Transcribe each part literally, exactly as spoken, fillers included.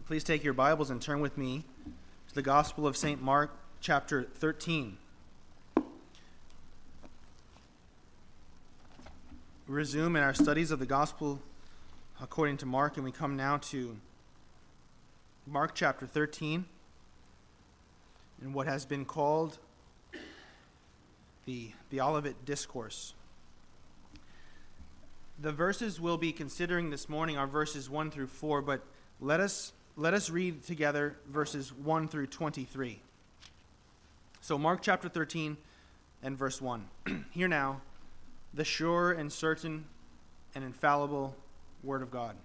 Please take your Bibles and turn with me to the Gospel of Saint Mark, chapter thirteen. We resume in our studies of the Gospel according to Mark, and we come now to Mark chapter thirteen, in what has been called the, the Olivet Discourse. The verses we'll be considering this morning are verses one through four, but let us let us read together verses one through twenty-three. So Mark chapter thirteen and verse one. Hear now the sure and certain and infallible word of God.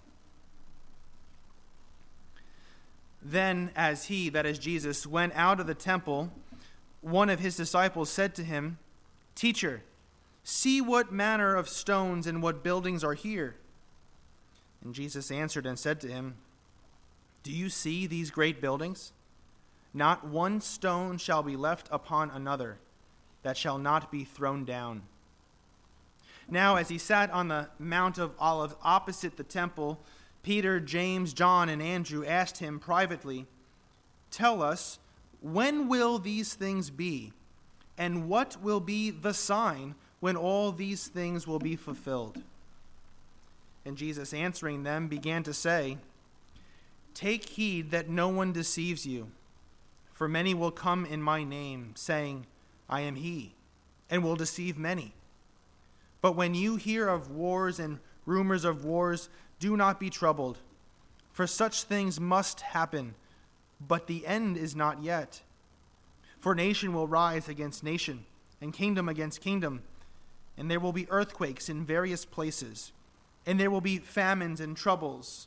Then as he, that is Jesus, went out of the temple, one of his disciples said to him, "Teacher, see what manner of stones and what buildings are here." And Jesus answered and said to him, "Do you see these great buildings? Not one stone shall be left upon another that shall not be thrown down." Now, as he sat on the Mount of Olives opposite the temple, Peter, James, John, and Andrew asked him privately, "Tell us, when will these things be? And what will be the sign when all these things will be fulfilled?" And Jesus, answering them, began to say, "Take heed that no one deceives you, for many will come in my name, saying, 'I am he,' and will deceive many. But when you hear of wars and rumors of wars, do not be troubled, for such things must happen, but the end is not yet. For nation will rise against nation, and kingdom against kingdom, and there will be earthquakes in various places, and there will be famines and troubles.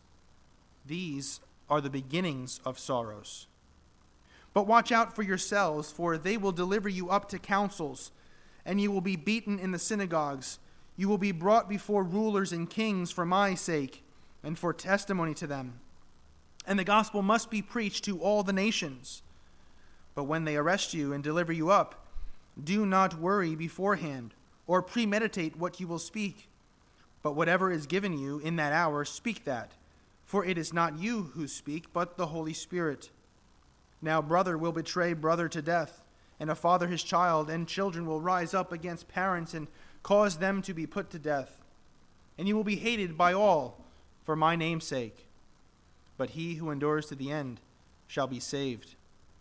These are the beginnings of sorrows. But watch out for yourselves, for they will deliver you up to councils, and you will be beaten in the synagogues. You will be brought before rulers and kings for my sake, and for testimony to them. And the gospel must be preached to all the nations. But when they arrest you and deliver you up, do not worry beforehand, or premeditate what you will speak. But whatever is given you in that hour, speak that. For it is not you who speak, but the Holy Spirit. Now brother will betray brother to death, and a father his child, and children will rise up against parents and cause them to be put to death. And you will be hated by all for my name's sake. But he who endures to the end shall be saved.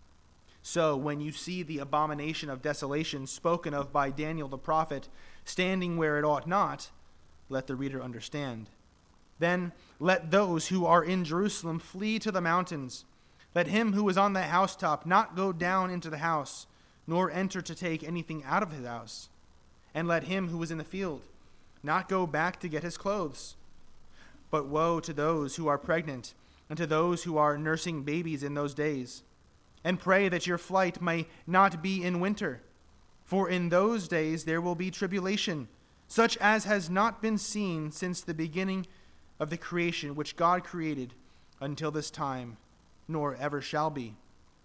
So when you see the abomination of desolation spoken of by Daniel the prophet standing where it ought not, let the reader understand. Then let those who are in Jerusalem flee to the mountains. Let him who is on the housetop not go down into the house, nor enter to take anything out of his house. And let him who is in the field not go back to get his clothes. But woe to those who are pregnant, and to those who are nursing babies in those days. And pray that your flight may not be in winter. For in those days there will be tribulation, such as has not been seen since the beginning of the creation which God created until this time, nor ever shall be.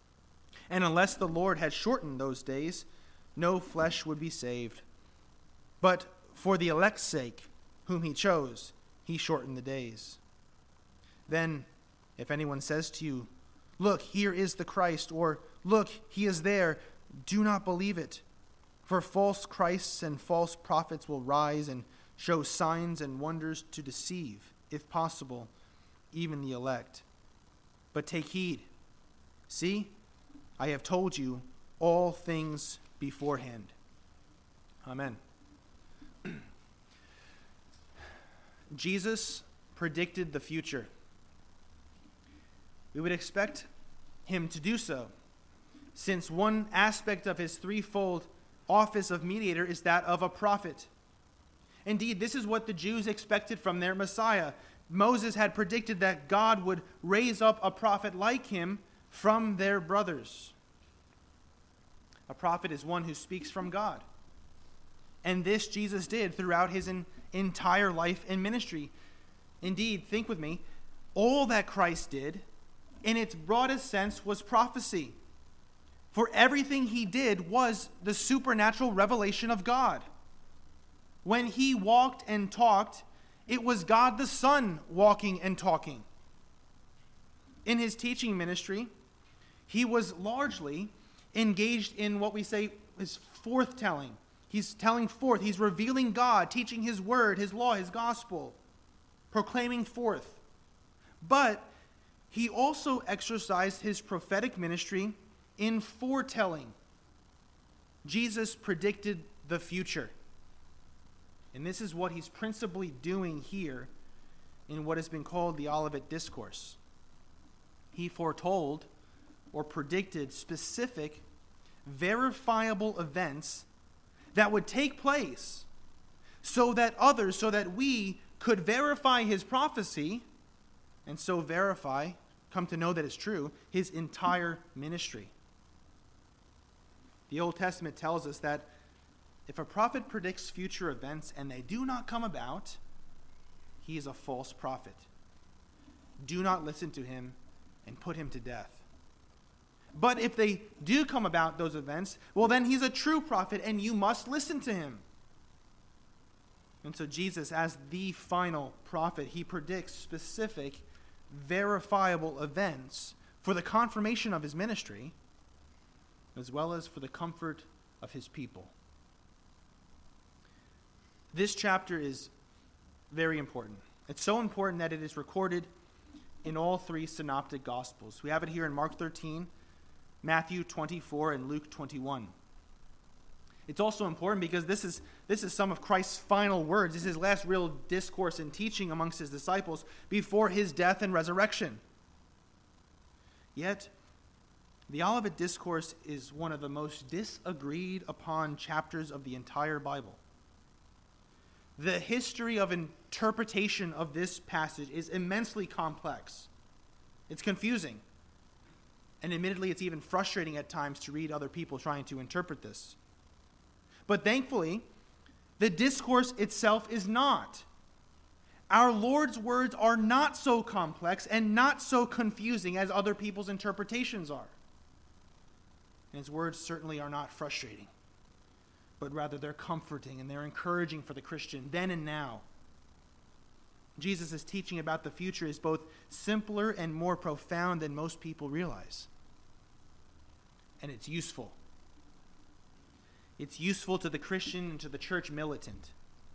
And unless the Lord had shortened those days, no flesh would be saved. But for the elect's sake, whom he chose, he shortened the days. Then, if anyone says to you, 'Look, here is the Christ,' or 'Look, he is there,' do not believe it. For false Christs and false prophets will rise and show signs and wonders to deceive, if possible, even the elect. But take heed. See, I have told you all things beforehand." Amen. Jesus predicted the future. We would expect him to do so, since one aspect of his threefold office of mediator is that of a prophet. Indeed, this is what the Jews expected from their Messiah. Moses had predicted that God would raise up a prophet like him from their brothers. A prophet is one who speaks from God. And this Jesus did throughout his in, entire life and ministry. Indeed, think with me, all that Christ did, in its broadest sense, was prophecy. For everything he did was the supernatural revelation of God. When he walked and talked, it was God the Son walking and talking. In his teaching ministry, he was largely engaged in what we say is forthtelling. He's telling forth, he's revealing God, teaching his word, his law, his gospel, proclaiming forth. But he also exercised his prophetic ministry in foretelling. Jesus predicted the future. And this is what he's principally doing here in what has been called the Olivet Discourse. He foretold or predicted specific, verifiable events that would take place so that others, so that we could verify his prophecy and so verify, come to know that it's true, his entire ministry. The Old Testament tells us that if a prophet predicts future events and they do not come about, he is a false prophet. Do not listen to him and put him to death. But if they do come about, those events, well, then he's a true prophet and you must listen to him. And so Jesus, as the final prophet, he predicts specific, verifiable events for the confirmation of his ministry, as well as for the comfort of his people. This chapter is very important. It's so important that it is recorded in all three synoptic gospels. We have it here in Mark thirteen, Matthew twenty-four, and Luke twenty-one. It's also important because this is this is some of Christ's final words. This is his last real discourse and teaching amongst his disciples before his death and resurrection. Yet, the Olivet Discourse is one of the most disagreed upon chapters of the entire Bible. The history of interpretation of this passage is immensely complex. It's confusing. And admittedly, it's even frustrating at times to read other people trying to interpret this. But thankfully, the discourse itself is not. Our Lord's words are not so complex and not so confusing as other people's interpretations are. And his words certainly are not frustrating, but rather they're comforting and they're encouraging for the Christian then and now. Jesus' teaching about the future is both simpler and more profound than most people realize. And it's useful. It's useful to the Christian and to the church militant.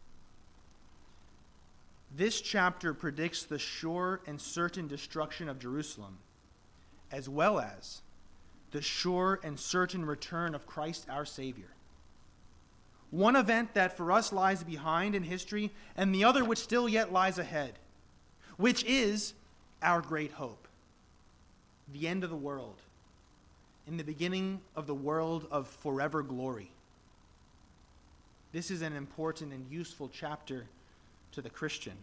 This chapter predicts the sure and certain destruction of Jerusalem, as well as the sure and certain return of Christ our Savior. One event that for us lies behind in history, and the other which still yet lies ahead, which is our great hope, the end of the world, in the beginning of the world of forever glory. This is an important and useful chapter to the Christian.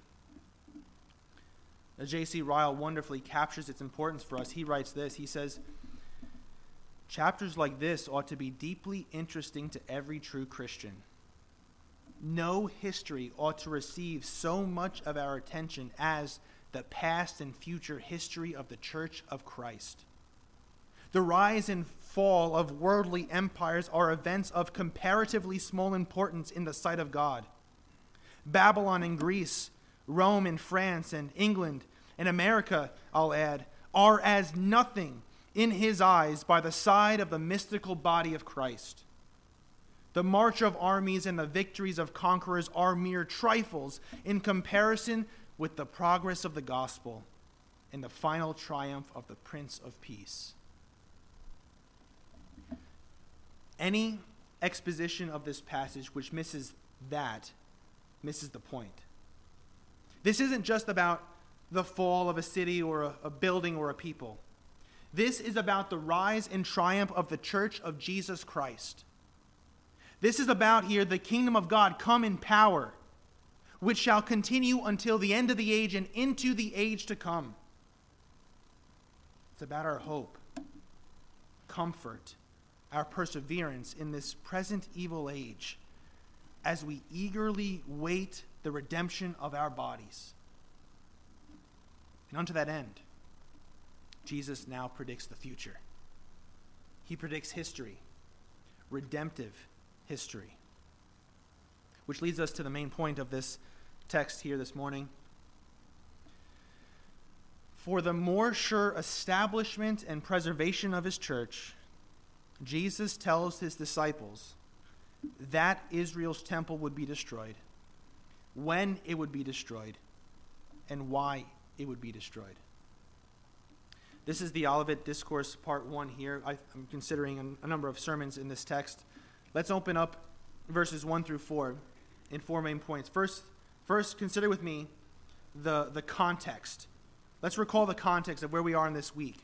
J C Ryle wonderfully captures its importance for us. He writes this, he says, chapters like this ought to be deeply interesting to every true Christian. No history ought to receive so much of our attention as the past and future history of the Church of Christ. The rise and fall of worldly empires are events of comparatively small importance in the sight of God. Babylon and Greece, Rome and France and England and America, I'll add, are as nothing in his eyes by the side of the mystical body of Christ. The march of armies and the victories of conquerors are mere trifles in comparison with the progress of the gospel and the final triumph of the Prince of Peace. Any exposition of this passage which misses that misses the point. This isn't just about the fall of a city or a, a building or a people. This is about the rise and triumph of the Church of Jesus Christ. This is about here the kingdom of God come in power, which shall continue until the end of the age and into the age to come. It's about our hope, comfort, our perseverance in this present evil age as we eagerly wait the redemption of our bodies. And unto that end, Jesus now predicts the future. He predicts history, redemptive history. Which leads us to the main point of this text here this morning. For the more sure establishment and preservation of his church, Jesus tells his disciples that Israel's temple would be destroyed, when it would be destroyed, and why it would be destroyed. This is the Olivet Discourse, part one here. I, I'm considering a, a number of sermons in this text. Let's open up verses one through four in four main points. First, first consider with me the, the context. Let's recall the context of where we are in this week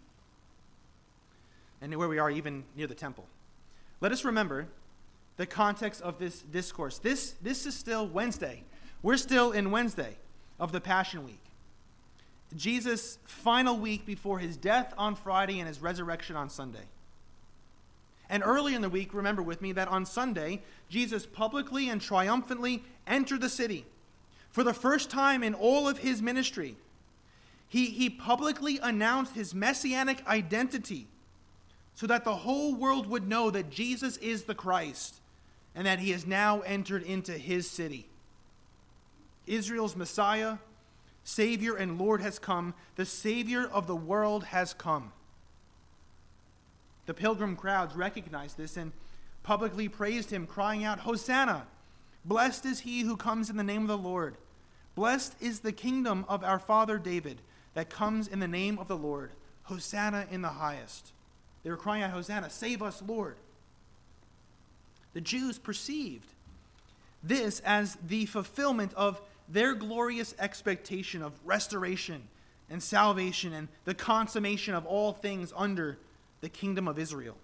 and where we are even near the temple. Let us remember the context of this discourse. This, this is still Wednesday. We're still in Wednesday of the Passion Week. Jesus' final week before his death on Friday and his resurrection on Sunday. And early in the week, remember with me that on Sunday, Jesus publicly and triumphantly entered the city. For the first time in all of his ministry, he, he publicly announced his messianic identity so that the whole world would know that Jesus is the Christ and that he has now entered into his city. Israel's Messiah, Savior and Lord has come. The Savior of the world has come. The pilgrim crowds recognized this and publicly praised him, crying out, "Hosanna! Blessed is he who comes in the name of the Lord. Blessed is the kingdom of our father David that comes in the name of the Lord. Hosanna in the highest." They were crying out, "Hosanna, save us, Lord." The Jews perceived this as the fulfillment of their glorious expectation of restoration and salvation and the consummation of all things under the kingdom of Israel.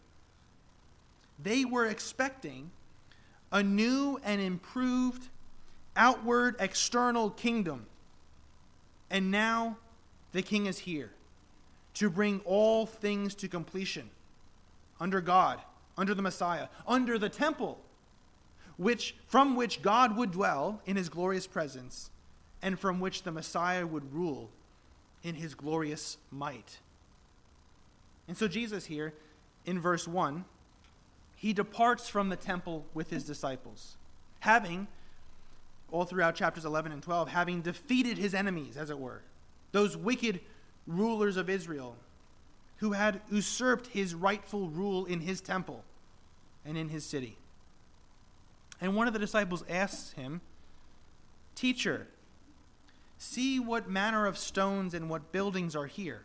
They were expecting a new and improved outward external kingdom. And now the king is here to bring all things to completion under God, under the Messiah, under the temple, which from which God would dwell in his glorious presence, and from which the Messiah would rule in his glorious might. And so Jesus here, in verse one, he departs from the temple with his disciples, having, all throughout chapters eleven and twelve, having defeated his enemies, as it were, those wicked rulers of Israel who had usurped his rightful rule in his temple and in his city. And one of the disciples asks him, "Teacher, see what manner of stones and what buildings are here."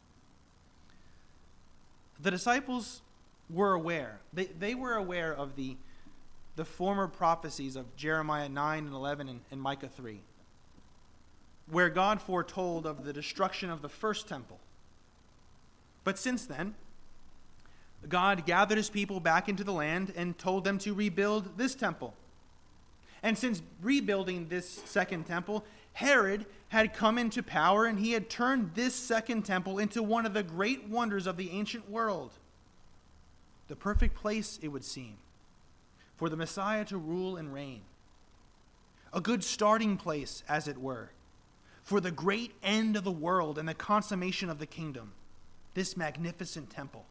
The disciples were aware. They, they were aware of the, the former prophecies of Jeremiah nine and eleven and, and Micah three, where God foretold of the destruction of the first temple. But since then, God gathered his people back into the land and told them to rebuild this temple. And since rebuilding this second temple, Herod had come into power, and he had turned this second temple into one of the great wonders of the ancient world. The perfect place, it would seem, for the Messiah to rule and reign. A good starting place, as it were, for the great end of the world and the consummation of the kingdom, this magnificent temple.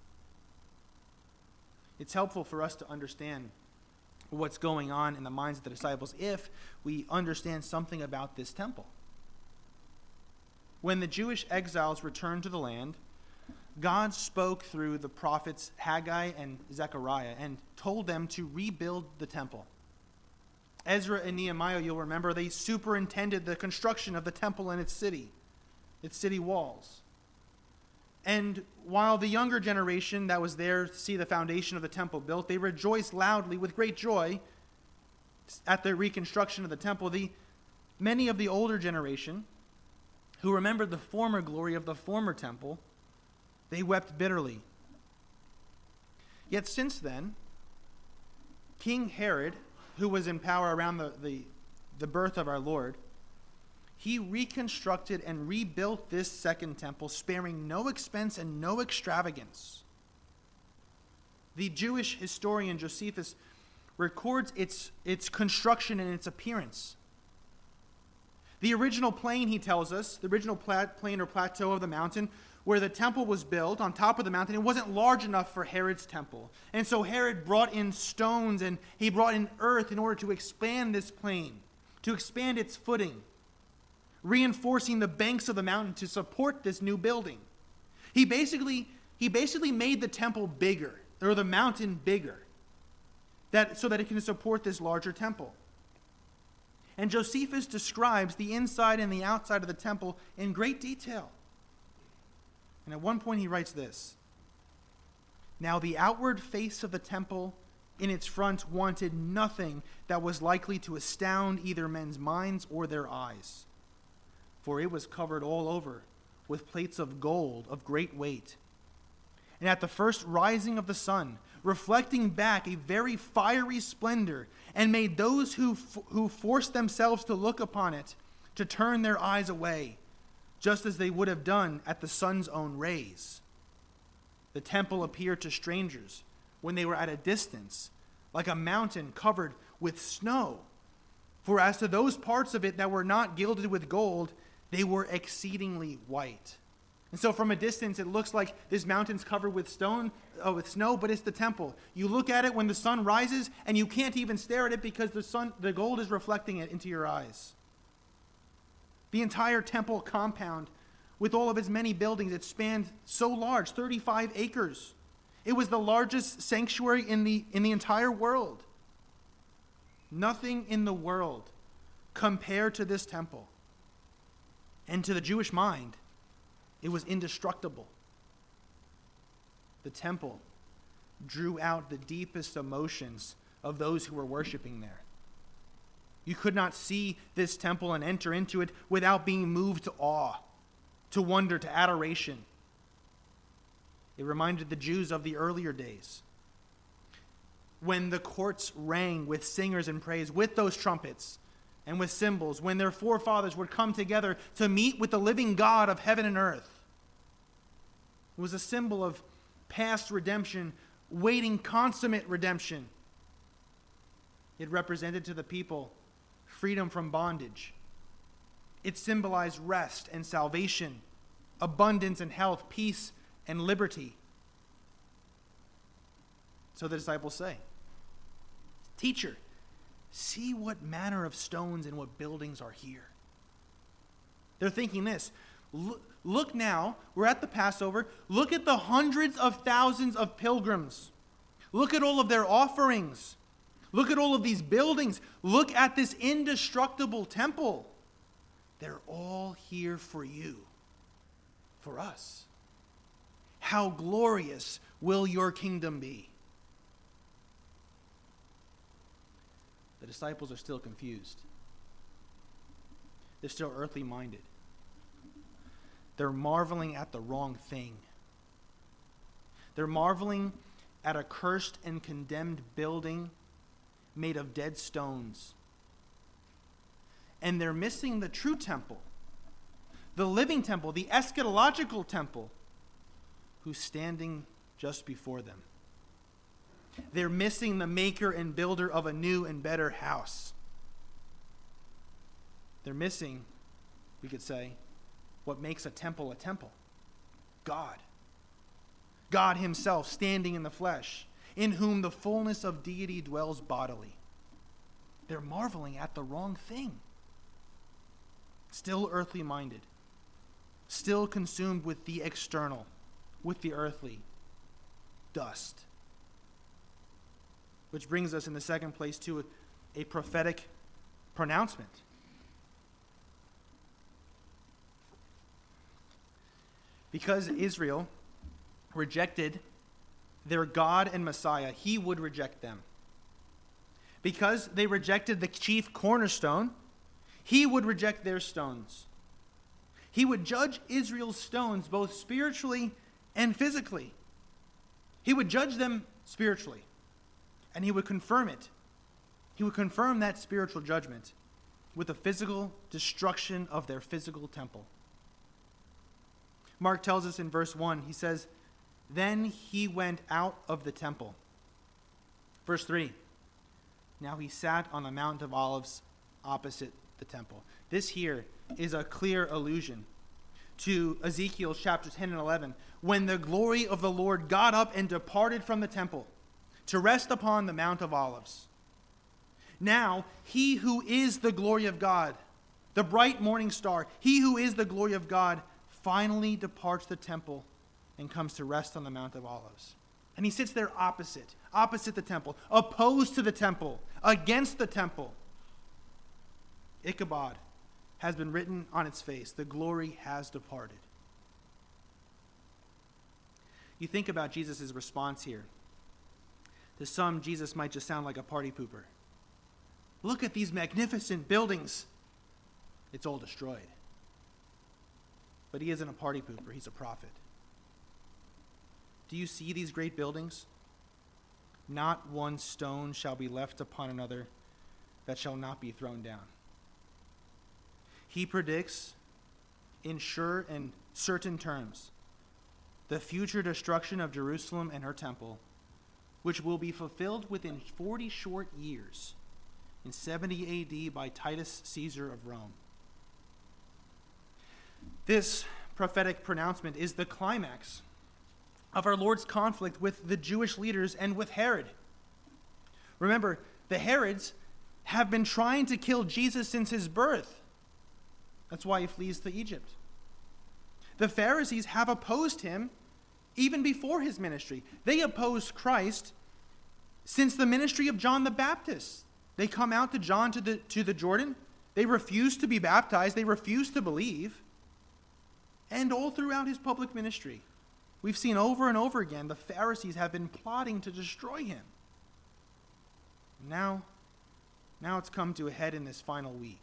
It's helpful for us to understand what's going on in the minds of the disciples if we understand something about this temple. When the Jewish exiles returned to the land, God spoke through the prophets Haggai and Zechariah and told them to rebuild the temple. Ezra and Nehemiah, you'll remember, they superintended the construction of the temple and its city, its city walls. And while the younger generation that was there to see the foundation of the temple built, they rejoiced loudly with great joy at the reconstruction of the temple. The, many of the older generation who remembered the former glory of the former temple, they wept bitterly. Yet since then, King Herod, who was in power around the, the, the birth of our Lord, he reconstructed and rebuilt this second temple, sparing no expense and no extravagance. The Jewish historian Josephus records its, its construction and its appearance. The original plain, he tells us, the original plat, plain or plateau of the mountain, where the temple was built on top of the mountain, it wasn't large enough for Herod's temple. And so Herod brought in stones and he brought in earth in order to expand this plain, to expand its footing, reinforcing the banks of the mountain to support this new building. He basically, he basically made the temple bigger, or the mountain bigger, that, so that it can support this larger temple. And Josephus describes the inside and the outside of the temple in great detail. And at one point he writes this: "Now the outward face of the temple in its front wanted nothing that was likely to astound either men's minds or their eyes, for it was covered all over with plates of gold of great weight. And at the first rising of the sun, reflecting back a very fiery splendor, and made those who f- who forced themselves to look upon it to turn their eyes away, just as they would have done at the sun's own rays. The temple appeared to strangers when they were at a distance, like a mountain covered with snow. For as to those parts of it that were not gilded with gold, they were exceedingly white." And so from a distance, it looks like this mountain's covered with stone, uh, with snow, but it's the temple. You look at it when the sun rises, and you can't even stare at it because the sun, the gold is reflecting it into your eyes. The entire temple compound, with all of its many buildings, it spanned so large, thirty-five acres. It was the largest sanctuary in the in the entire world. Nothing in the world compared to this temple. And to the Jewish mind, it was indestructible. The temple drew out the deepest emotions of those who were worshiping there. You could not see this temple and enter into it without being moved to awe, to wonder, to adoration. It reminded the Jews of the earlier days, when the courts rang with singers and praise, with those trumpets and with cymbals, when their forefathers would come together to meet with the living God of heaven and earth. It was a symbol of past redemption, waiting consummate redemption. It represented to the people freedom from bondage. It symbolized rest and salvation, abundance and health, peace and liberty. So the disciples say, "Teacher, see what manner of stones and what buildings are here." They're thinking this: look, look now, we're at the Passover. Look at the hundreds of thousands of pilgrims. Look at all of their offerings. Look at all of these buildings. Look at this indestructible temple. They're all here for you, for us. How glorious will your kingdom be? The disciples are still confused. They're still earthly minded. They're marveling at the wrong thing. They're marveling at a cursed and condemned building made of dead stones. And they're missing the true temple, the living temple, the eschatological temple, who's standing just before them. They're missing the maker and builder of a new and better house. They're missing, we could say, what makes a temple a temple: God. God himself standing in the flesh, in whom the fullness of deity dwells bodily. They're marveling at the wrong thing. Still earthly minded, still consumed with the external, with the earthly, dust. Which brings us in the second place to a, a prophetic pronouncement. Because Israel rejected their God and Messiah, he would reject them. Because they rejected the chief cornerstone, he would reject their stones. He would judge Israel's stones both spiritually and physically. He would judge them spiritually, and he would confirm it. He would confirm that spiritual judgment with the physical destruction of their physical temple. Mark tells us in verse one, he says, "Then he went out of the temple." Verse three, "Now he sat on the Mount of Olives opposite the temple." This here is a clear allusion to Ezekiel chapters ten and eleven, when the glory of the Lord got up and departed from the temple to rest upon the Mount of Olives. Now, he who is the glory of God the bright morning star, he who is the glory of God, finally departs the temple and comes to rest on the Mount of Olives. And he sits there opposite, opposite the temple, opposed to the temple, against the temple. Ichabod has been written on its face. The glory has departed. You think about Jesus' response here. To some, Jesus might just sound like a party pooper. Look at these magnificent buildings. It's all destroyed. But he isn't a party pooper. He's a prophet. Do you see these great buildings? Not one stone shall be left upon another that shall not be thrown down. He predicts in sure and certain terms the future destruction of Jerusalem and her temple, which will be fulfilled within forty short years in seventy A D by Titus Caesar of Rome. This prophetic pronouncement is the climax of our Lord's conflict with the Jewish leaders and with Herod. Remember, the Herods have been trying to kill Jesus since his birth. That's why he flees to Egypt. The Pharisees have opposed him even before his ministry. They opposed Christ since the ministry of John the Baptist. They come out to John to the, to the Jordan. They refuse to be baptized. They refuse to believe. And all throughout his public ministry, we've seen over and over again the Pharisees have been plotting to destroy him. Now, now it's come to a head in this final week.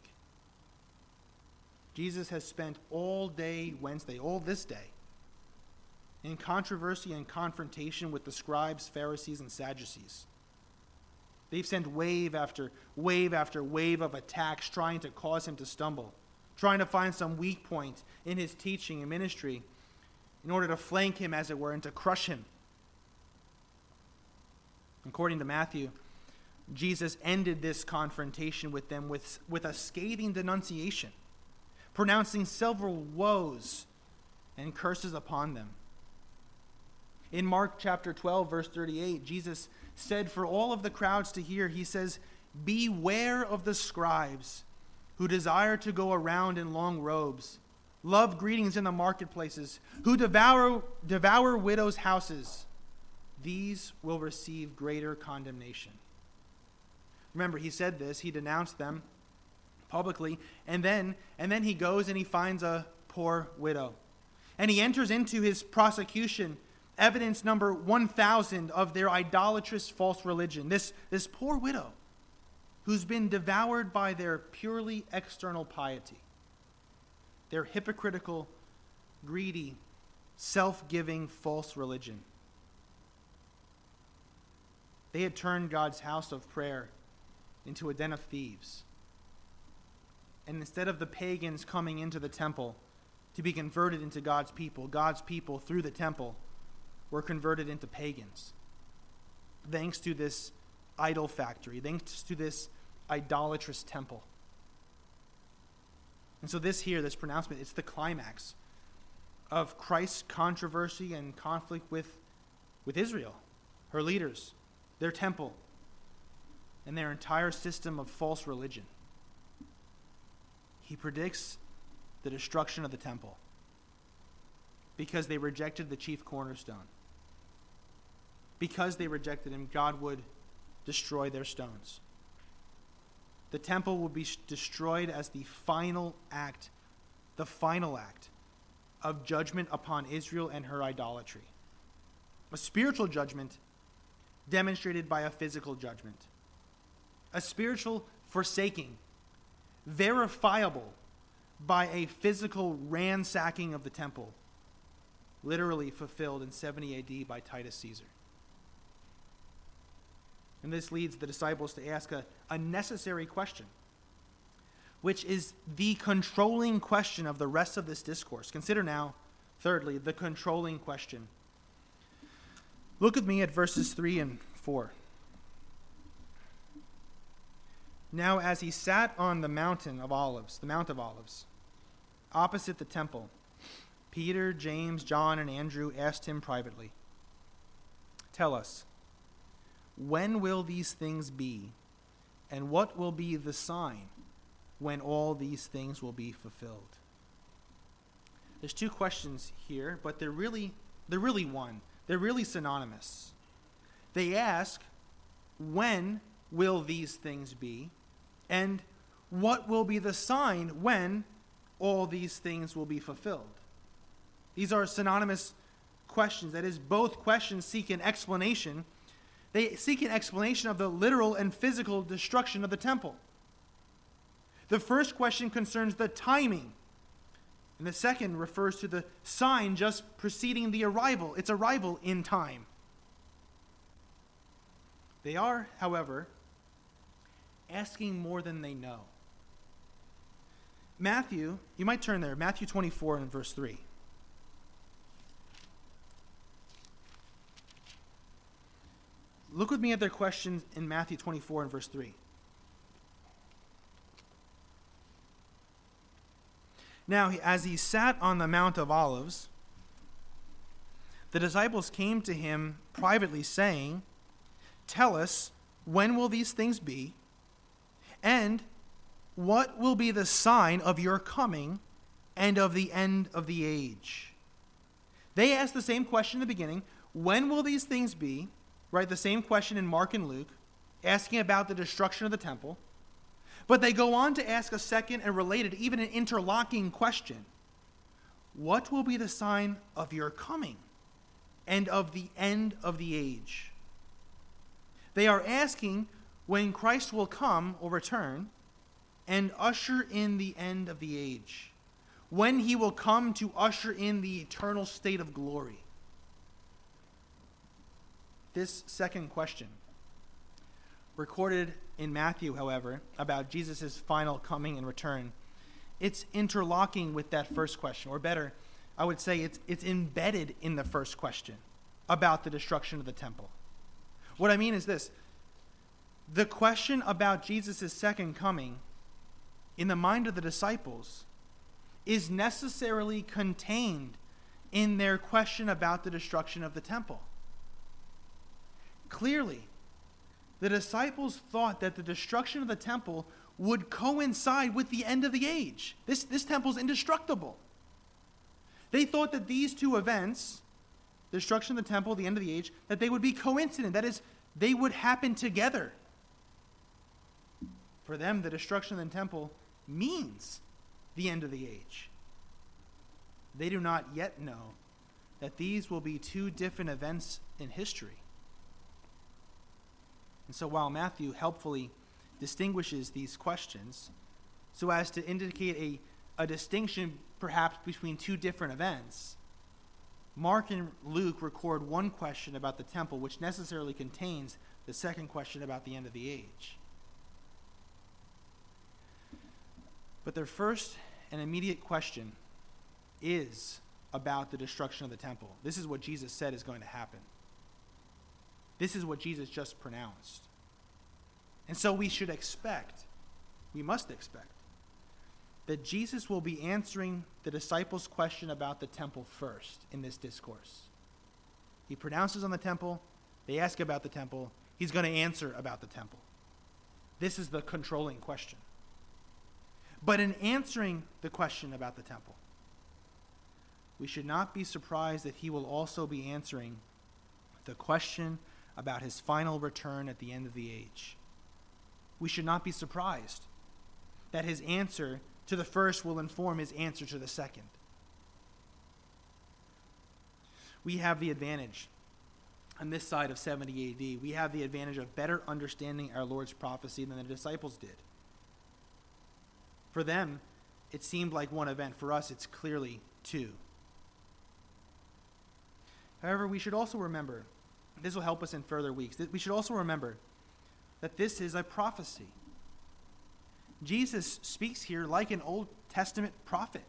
Jesus has spent all day Wednesday, all this day, in controversy and confrontation with the scribes, Pharisees, and Sadducees. They've sent wave after wave after wave of attacks trying to cause him to stumble, trying to find some weak point in his teaching and ministry in order to flank him, as it were, and to crush him. According to Matthew, Jesus ended this confrontation with them with, with a scathing denunciation, pronouncing several woes and curses upon them. In Mark chapter twelve, verse thirty-eight, Jesus said for all of the crowds to hear, he says, "Beware of the scribes who desire to go around in long robes, love greetings in the marketplaces, who devour, devour widows' houses. These will receive greater condemnation." Remember, he said this, he denounced them publicly, and then, and then he goes and he finds a poor widow. And he enters into his prosecution, evidence number one thousand of their idolatrous false religion. This, this poor widow who's been devoured by their purely external piety, their hypocritical, greedy, self-giving false religion. They had turned God's house of prayer into a den of thieves. And instead of the pagans coming into the temple to be converted into God's people, God's people through the temple were converted into pagans. Thanks to this idol factory, thanks to this idolatrous temple. And so this here, this pronouncement, it's the climax of Christ's controversy and conflict with, with Israel, her leaders, their temple, and their entire system of false religion. He predicts the destruction of the temple because they rejected the chief cornerstone. Because they rejected him, God would destroy their stones. The temple will be destroyed as the final act, the final act of judgment upon Israel and her idolatry. A spiritual judgment demonstrated by a physical judgment. A spiritual forsaking, verifiable by a physical ransacking of the temple, literally fulfilled in seventy A D by Titus Caesar. And this leads the disciples to ask a, a necessary question, which is the controlling question of the rest of this discourse. Consider now, thirdly, the controlling question. Look with me at verses three and four. Now, as he sat on the mountain of Olives, the Mount of Olives, opposite the temple, Peter, James, John, and Andrew asked him privately, "Tell us, when will these things be, and what will be the sign when all these things will be fulfilled? There's two questions here, but they're really they're really one. They're really synonymous. They ask, when will these things be? And what will be the sign when all these things will be fulfilled? These are synonymous questions. That is, both questions seek an explanation. They seek an explanation of the literal and physical destruction of the temple. The first question concerns the timing, and the second refers to the sign just preceding the arrival, its arrival in time. They are, however, asking more than they know. Matthew, you might turn there, Matthew twenty-four and verse three. Look with me at their questions in Matthew twenty-four and verse three. Now, as he sat on the Mount of Olives, the disciples came to him privately, saying, "Tell us, when will these things be? And what will be the sign of your coming and of the end of the age?" They asked the same question in the beginning. When will these things be? Right, the same question in Mark and Luke, asking about the destruction of the temple. But they go on to ask a second and related, even an interlocking question. What will be the sign of your coming and of the end of the age? They are asking when Christ will come or return and usher in the end of the age, when he will come to usher in the eternal state of glory. This second question, recorded in Matthew, however, about Jesus' final coming and return, it's interlocking with that first question, or better, I would say it's it's embedded in the first question about the destruction of the temple. What I mean is this: the question about Jesus' second coming in the mind of the disciples is necessarily contained in their question about the destruction of the temple. Clearly, the disciples thought that the destruction of the temple would coincide with the end of the age. This, this temple is indestructible. They thought that these two events, the destruction of the temple, the end of the age, that they would be coincident. That is, they would happen together. For them, the destruction of the temple means the end of the age. They do not yet know that these will be two different events in history. And so while Matthew helpfully distinguishes these questions so as to indicate a, a distinction perhaps between two different events, Mark and Luke record one question about the temple which necessarily contains the second question about the end of the age. But their first and immediate question is about the destruction of the temple. This is what Jesus said is going to happen. This is what Jesus just pronounced. And so we should expect, we must expect, that Jesus will be answering the disciples' question about the temple first in this discourse. He pronounces on the temple, they ask about the temple, he's going to answer about the temple. This is the controlling question. But in answering the question about the temple, we should not be surprised that he will also be answering the question about his final return at the end of the age. We should not be surprised that his answer to the first will inform his answer to the second. We have the advantage on this side of seventy A D. We have the advantage of better understanding our Lord's prophecy than the disciples did. For them, it seemed like one event. For us, it's clearly two. However, we should also remember, this will help us in further weeks, that we should also remember that this is a prophecy. Jesus speaks here like an Old Testament prophet.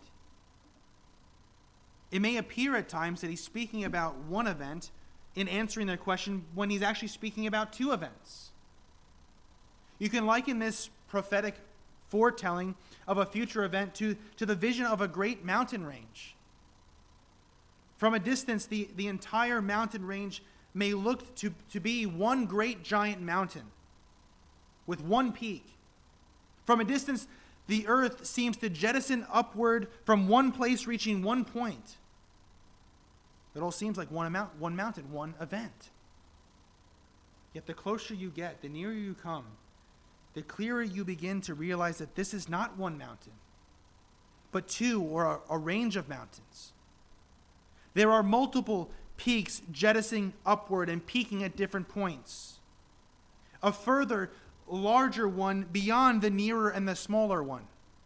It may appear at times that he's speaking about one event in answering their question when he's actually speaking about two events. You can liken this prophetic foretelling of a future event to, to the vision of a great mountain range. From a distance, the, the entire mountain range may look to, to be one great giant mountain with one peak. From a distance, The earth seems to jettison upward from one place reaching one point. It all seems like one amount, one mountain, one event. Yet the closer you get, the nearer you come, the clearer you begin to realize that this is not one mountain, but two or a, a range of mountains. There are multiple peaks jettisoning upward and peaking at different points. A further, larger one beyond the nearer and the smaller one.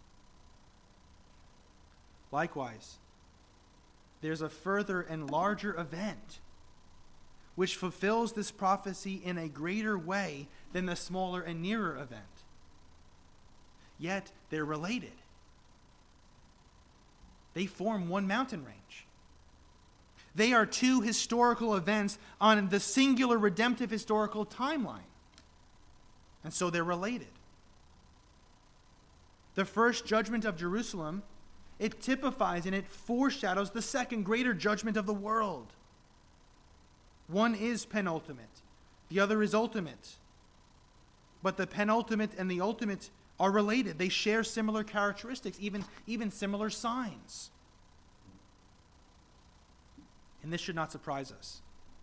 Likewise, there's a further and larger event which fulfills this prophecy in a greater way than the smaller and nearer event. Yet they're related. They form one mountain range. They are two historical events on the singular redemptive historical timeline. And so they're related. The first judgment of Jerusalem, it typifies and it foreshadows the second greater judgment of the world. One is penultimate. The other is ultimate. But the penultimate and the ultimate are related. They share similar characteristics, even, even similar signs. And this should not surprise us.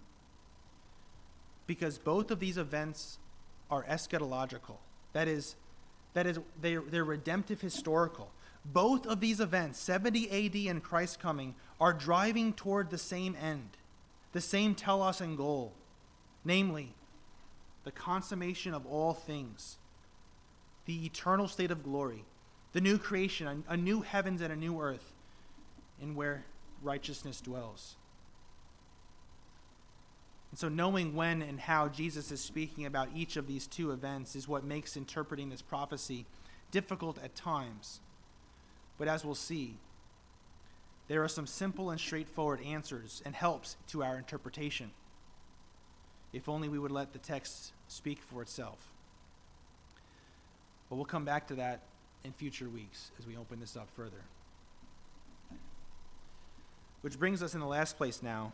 Because both of these events are eschatological. That is, that is they're, they're redemptive historical. Both of these events, seventy A D and Christ's coming, are driving toward the same end, the same telos and goal, namely, the consummation of all things, the eternal state of glory, the new creation, a, a new heavens and a new earth, in where righteousness dwells. And so knowing when and how Jesus is speaking about each of these two events is what makes interpreting this prophecy difficult at times. But as we'll see, there are some simple and straightforward answers and helps to our interpretation, if only we would let the text speak for itself. But we'll come back to that in future weeks as we open this up further. Which brings us in the last place now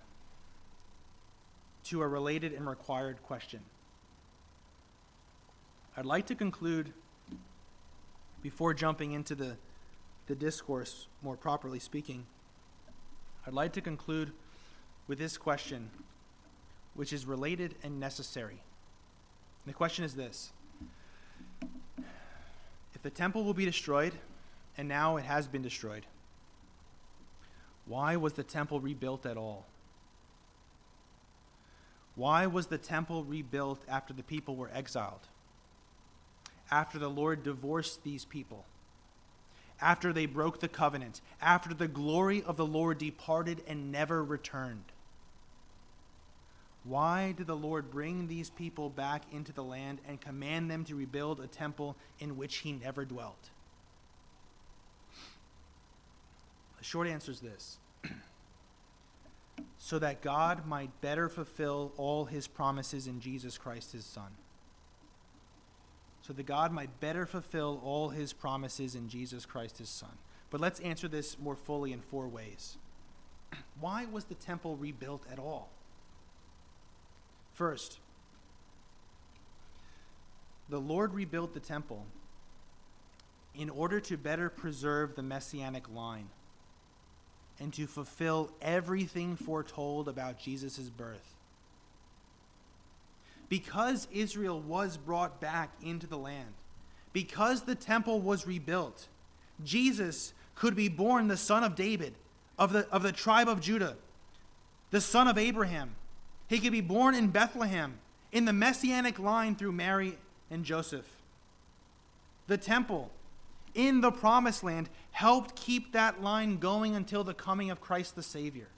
to a related and required question. I'd like to conclude, before jumping into the, the discourse, more properly speaking, I'd like to conclude with this question, which is related and necessary. And the question is this: if the temple will be destroyed, and now it has been destroyed, why was the temple rebuilt at all? Why was the temple rebuilt after the people were exiled? After the Lord divorced these people? After they broke the covenant? After the glory of the Lord departed and never returned? Why did the Lord bring these people back into the land and command them to rebuild a temple in which he never dwelt? The short answer is this: so that God might better fulfill all his promises in Jesus Christ, his Son. So that God might better fulfill all his promises in Jesus Christ, his Son. But let's answer this more fully in four ways. Why was the temple rebuilt at all? First, the Lord rebuilt the temple in order to better preserve the messianic line and to fulfill everything foretold about Jesus' birth. Because Israel was brought back into the land, because the temple was rebuilt, Jesus could be born the son of David, of the, of the tribe of Judah, the son of Abraham. He could be born in Bethlehem, in the messianic line through Mary and Joseph. The temple in the promised land helped keep that line going until the coming of Christ the Savior.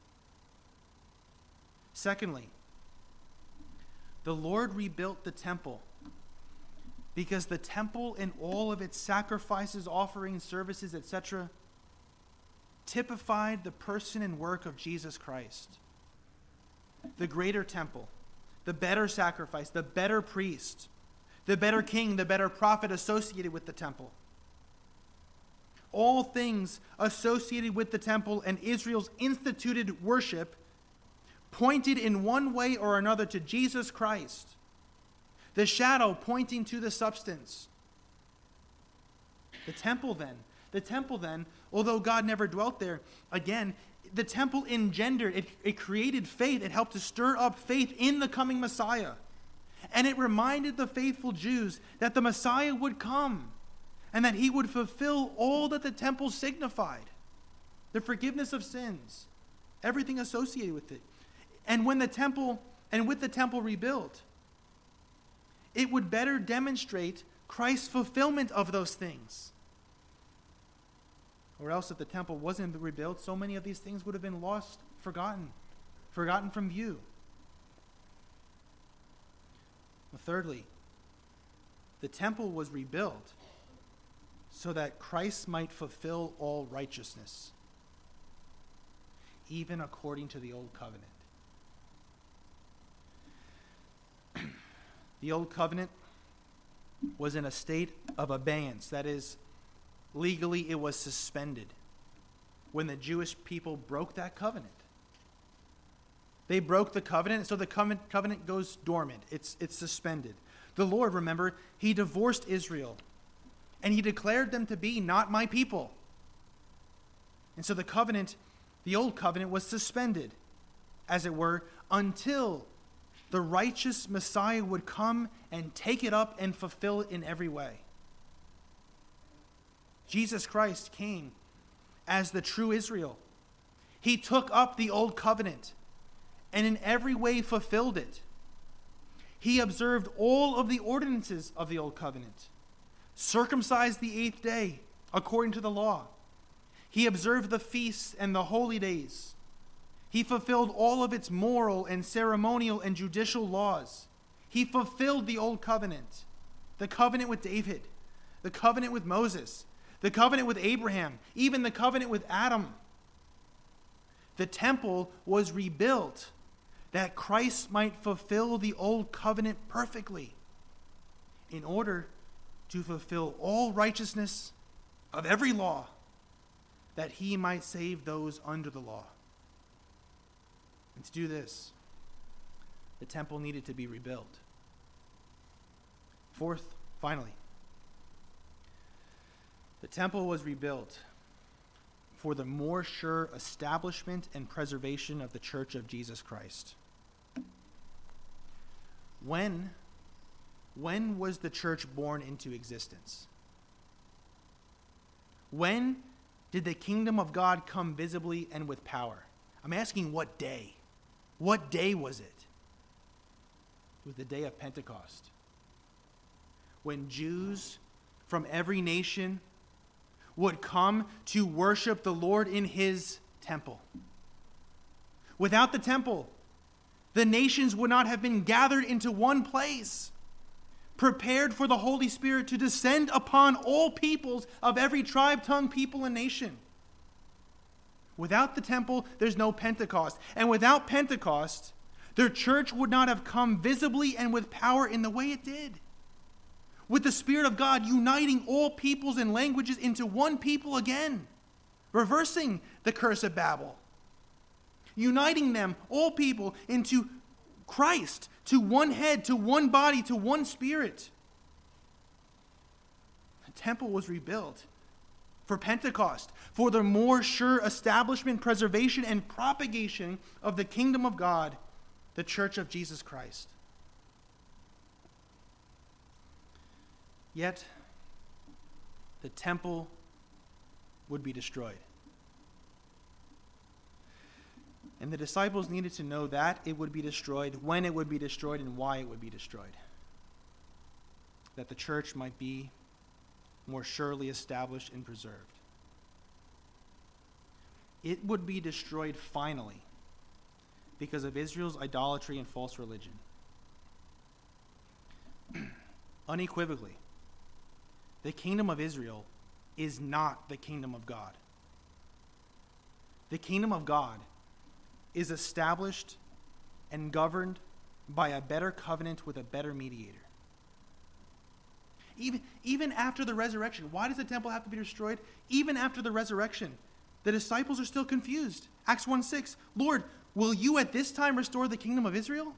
Secondly, the Lord rebuilt the temple because the temple and all of its sacrifices, offerings, services, et cetera, typified the person and work of Jesus Christ. The greater temple, the better sacrifice, the better priest, the better king, the better prophet associated with the temple. All things associated with the temple and Israel's instituted worship pointed in one way or another to Jesus Christ, the shadow pointing to the substance. The temple then, the temple then, although God never dwelt there, again, the temple engendered, it, it created faith. It helped to stir up faith in the coming Messiah. And it reminded the faithful Jews that the Messiah would come and that he would fulfill all that the temple signified. The forgiveness of sins, everything associated with it. And when the temple, and with the temple rebuilt, it would better demonstrate Christ's fulfillment of those things. Or else if the temple wasn't rebuilt, so many of these things would have been lost, forgotten, forgotten from view. Well, thirdly, the temple was rebuilt so that Christ might fulfill all righteousness, even according to the old covenant. The old covenant was in a state of abeyance. That is, legally it was suspended when the Jewish people broke that covenant. They broke the covenant, so the covenant, covenant goes dormant. It's, it's suspended. The Lord, remember, he divorced Israel, and he declared them to be not my people. And so the covenant, the old covenant, was suspended, as it were, until the righteous Messiah would come and take it up and fulfill it in every way. Jesus Christ came as the true Israel. He took up the old covenant and in every way fulfilled it. He observed all of the ordinances of the old covenant, circumcised the eighth day according to the law. He observed the feasts and the holy days. He fulfilled all of its moral and ceremonial and judicial laws. He fulfilled the old covenant, the covenant with David, the covenant with Moses, the covenant with Abraham, even the covenant with Adam. The temple was rebuilt that Christ might fulfill the old covenant perfectly in order to fulfill all righteousness of every law, that he might save those under the law. And to do this, the temple needed to be rebuilt. Fourth, finally, the temple was rebuilt for the more sure establishment and preservation of the Church of Jesus Christ. When, when was the church born into existence? When did the kingdom of God come visibly and with power? I'm asking what day? What day was it? It was the day of Pentecost, when Jews from every nation would come to worship the Lord in his temple. Without the temple, the nations would not have been gathered into one place, prepared for the Holy Spirit to descend upon all peoples of every tribe, tongue, people, and nation. Without the temple, there's no Pentecost. And without Pentecost, their church would not have come visibly and with power in the way it did. With the Spirit of God uniting all peoples and languages into one people again, reversing the curse of Babel, uniting them, all people, into Christ, to one head, to one body, to one Spirit. The temple was rebuilt for Pentecost, for the more sure establishment, preservation, and propagation of the kingdom of God, the Church of Jesus Christ. Yet, the temple would be destroyed. And the disciples needed to know that it would be destroyed, when it would be destroyed, and why it would be destroyed. That the church might be more surely established and preserved. It would be destroyed finally because of Israel's idolatry and false religion. Unequivocally, the kingdom of Israel is not the kingdom of God. The kingdom of God is established and governed by a better covenant with a better mediator. Even, even after the resurrection, why does the temple have to be destroyed? Even after the resurrection, the disciples are still confused. Acts one six, Lord, will you at this time restore the kingdom of Israel?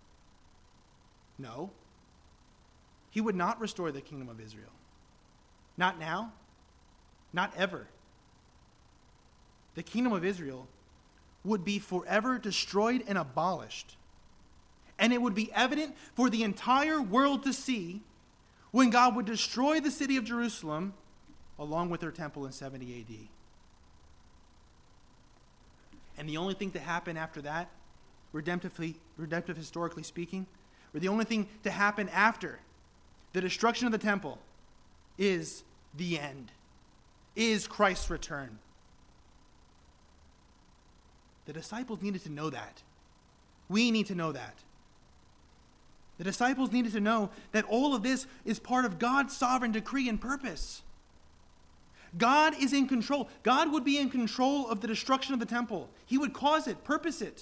No. He would not restore the kingdom of Israel. Not now, not ever. The kingdom of Israel would be forever destroyed and abolished. And it would be evident for the entire world to see when God would destroy the city of Jerusalem along with their temple in seventy A D. And the only thing to happen after that, redemptively, redemptive historically speaking, or the only thing to happen after the destruction of the temple is the end, is Christ's return. The disciples needed to know that. We need to know that. The disciples needed to know that all of this is part of God's sovereign decree and purpose. God is in control. God would be in control of the destruction of the temple. He would cause it, purpose it,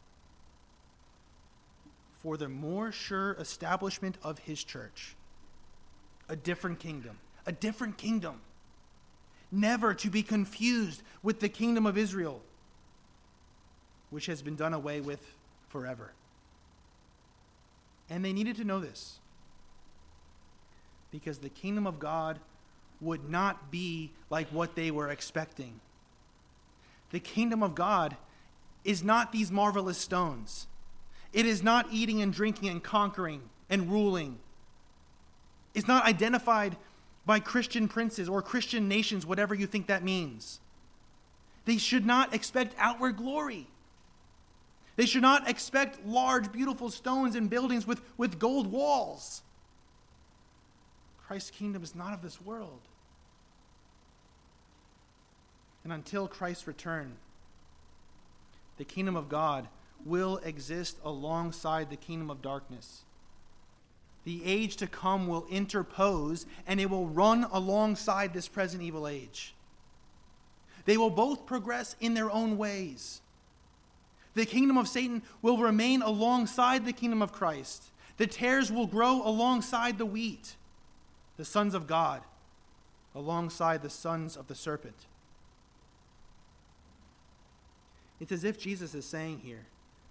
for the more sure establishment of his church. A different kingdom. A different kingdom. Never to be confused with the kingdom of Israel, which has been done away with forever. And they needed to know this, because the kingdom of God would not be like what they were expecting. The kingdom of God is not these marvelous stones. It is not eating and drinking and conquering and ruling. It's not identified by Christian princes or Christian nations, whatever you think that means. They should not expect outward glory. They should not expect large, beautiful stones and buildings with, with gold walls. Christ's kingdom is not of this world. And until Christ's return, the kingdom of God will exist alongside the kingdom of darkness. The age to come will interpose, and it will run alongside this present evil age. They will both progress in their own ways. The kingdom of Satan will remain alongside the kingdom of Christ. The tares will grow alongside the wheat. The sons of God alongside the sons of the serpent. It's as if Jesus is saying here,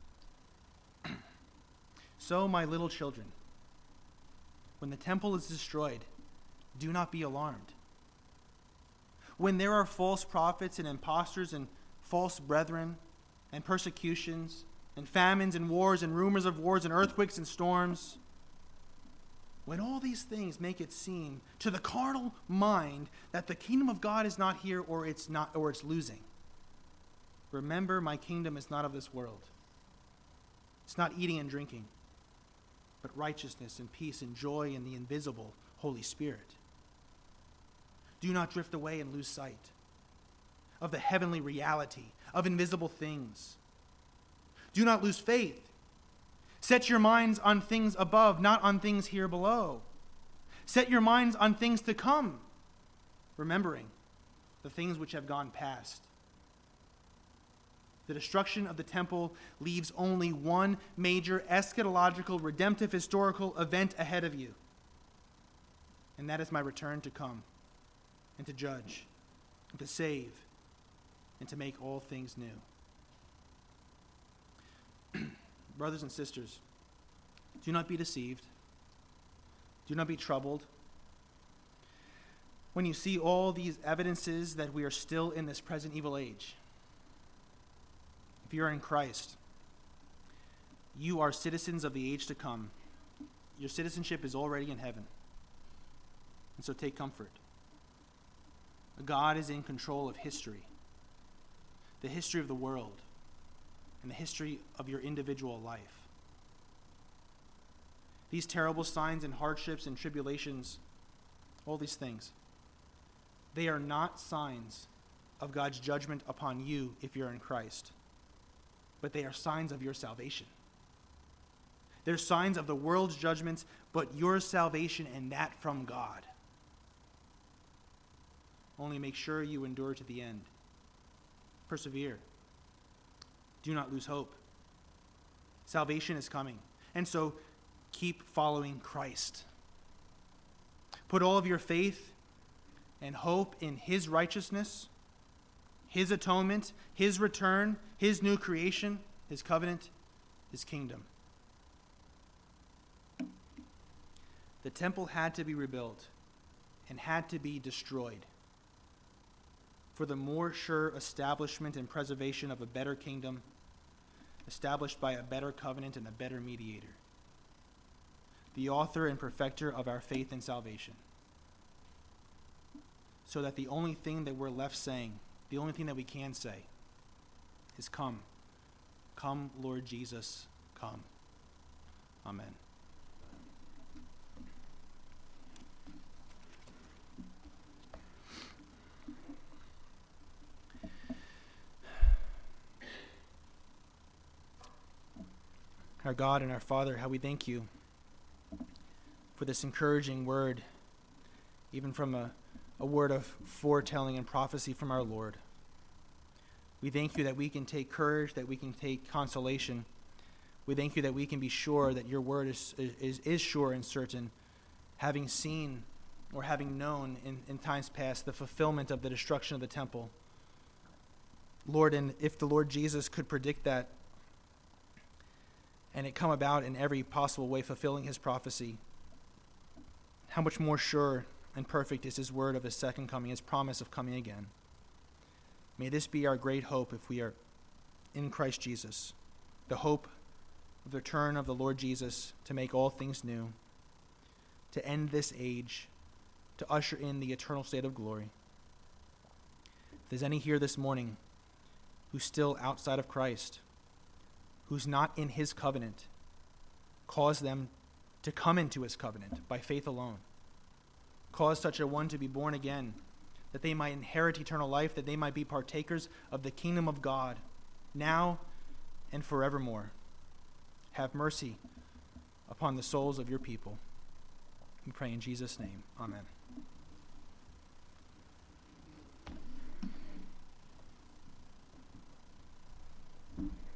so my little children, when the temple is destroyed, do not be alarmed. When there are false prophets and impostors and false brethren and persecutions and famines and wars and rumors of wars and earthquakes and storms, when all these things make it seem to the carnal mind that the kingdom of God is not here or it's not or it's losing, remember, my kingdom is not of this world. It's not eating and drinking, but righteousness and peace and joy in the invisible Holy Spirit. Do not drift away and lose sight of the heavenly reality of invisible things. Do not lose faith. Set your minds on things above, not on things here below. Set your minds on things to come, remembering the things which have gone past. The destruction of the temple leaves only one major eschatological, redemptive, historical event ahead of you. And that is my return to come and to judge and to save and to make all things new. Brothers and sisters, do not be deceived. Do not be troubled. When you see all these evidences that we are still in this present evil age, if you are in Christ, you are citizens of the age to come. Your citizenship is already in heaven. And so take comfort. God is in control of history, the history of the world, and the history of your individual life. These terrible signs and hardships and tribulations, all these things, they are not signs of God's judgment upon you if you're in Christ, but they are signs of your salvation. They're signs of the world's judgments, but your salvation, and that from God. Only make sure you endure to the end. Persevere. Do not lose hope. Salvation is coming. And so keep following Christ. Put all of your faith and hope in his righteousness, his atonement, his return, his new creation, his covenant, his kingdom. The temple had to be rebuilt, and had to be destroyed for the more sure establishment and preservation of a better kingdom, established by a better covenant and a better mediator, the author and perfecter of our faith and salvation. So that the only thing that we're left saying, the only thing that we can say, is come. Come, Lord Jesus, come. Amen. Our God and our Father, how we thank you for this encouraging word, even from a, a word of foretelling and prophecy from our Lord. We thank you that we can take courage, that we can take consolation. We thank you that we can be sure that your word is, is, is sure and certain, having seen or having known in, in times past the fulfillment of the destruction of the temple. Lord, and if the Lord Jesus could predict that and it come about in every possible way, fulfilling his prophecy, how much more sure and perfect is his word of his second coming, his promise of coming again. May this be our great hope if we are in Christ Jesus, the hope of the return of the Lord Jesus to make all things new, to end this age, to usher in the eternal state of glory. If there's any here this morning who's still outside of Christ, who's not in his covenant, cause them to come into his covenant by faith alone. Cause such a one to be born again, that they might inherit eternal life, that they might be partakers of the kingdom of God, now and forevermore. Have mercy upon the souls of your people. We pray in Jesus' name. Amen.